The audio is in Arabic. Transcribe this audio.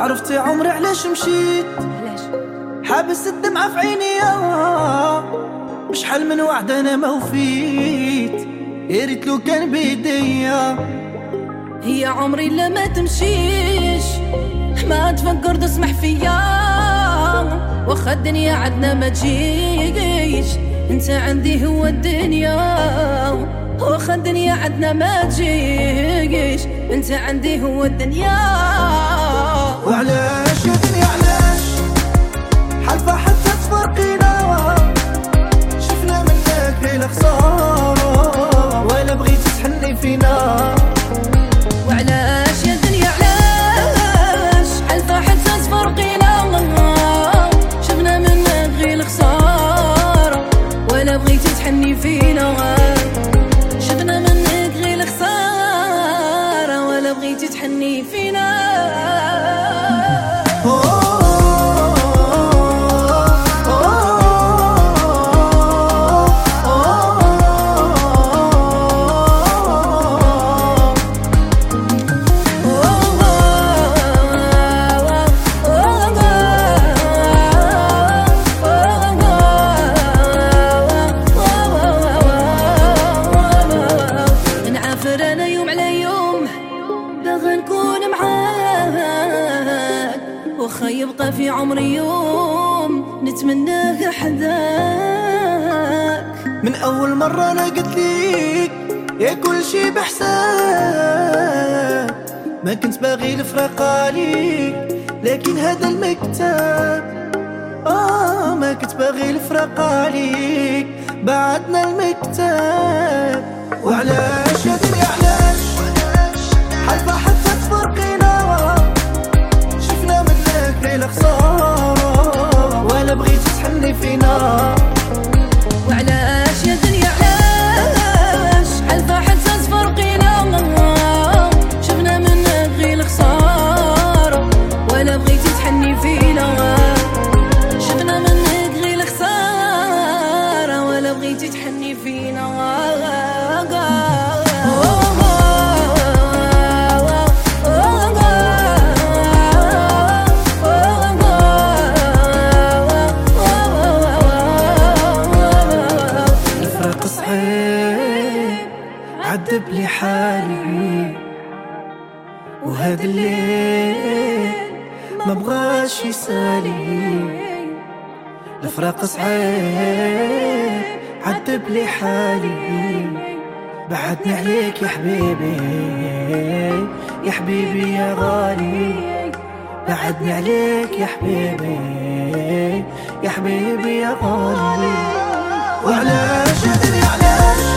عرفتي عمري علاش مشيت؟ حابس الدمعة في عيني بشحال من وعد انا ما وفيت، يا ريت لو كان بيديا. هي عمري لا ما تمشيش، ما تفكر تسمح فيا، واخا الدنيا عدنا ما تجيش، انت عندي هو الدنيا. واخا الدنيا عدنا ما تجيش، انت عندي هو الدنيا. وعلاش يا دنيا علاش حالفة حتى تفرقينا؟ شفنا منك غير خسارة، ولا بغيتي تحني فينا. وعلاش يا دنيا علاش حالفة حتى تفرقينا؟ شفنا منك غير خسارة، ولا بغيتي تحني فينا. شفنا منك غير خسارة، ولا بغيتي تحني فينا. أنا يوم على يوم باغا نكون معاك، وخا يبقى في عمري يوم نتمناه حداك. من أول مرة أنا قلت ليك يا كل شي بحساب، ما كنت باغي الفراق عليك لكن هذا المكتب. ما كنت باغي الفراق عليك بعدنا المكتب. وعلاش يا دنيا علاش حالفة حتى تفرقينا؟ شفنا منك غير خسارة، ولا بغيتي تحني فينا. وعلاش يا دنيا علاش حالفة حتى تفرقينا؟ شفنا منك غير خسارة، ولا بغيتي تحني فينا. شفنا منك غير خسارة، ولا بغيتي تحني فينا. عذب لي حالي وهذا الليل ما بغاش يسالي. الفراق صعيب عذب لي حالي، بعدني عليك يا حبيبي يا حبيبي يا غالي. بعدني عليك يا حبيبي يا حبيبي يا غالي. وعلاش يا دنيا علاش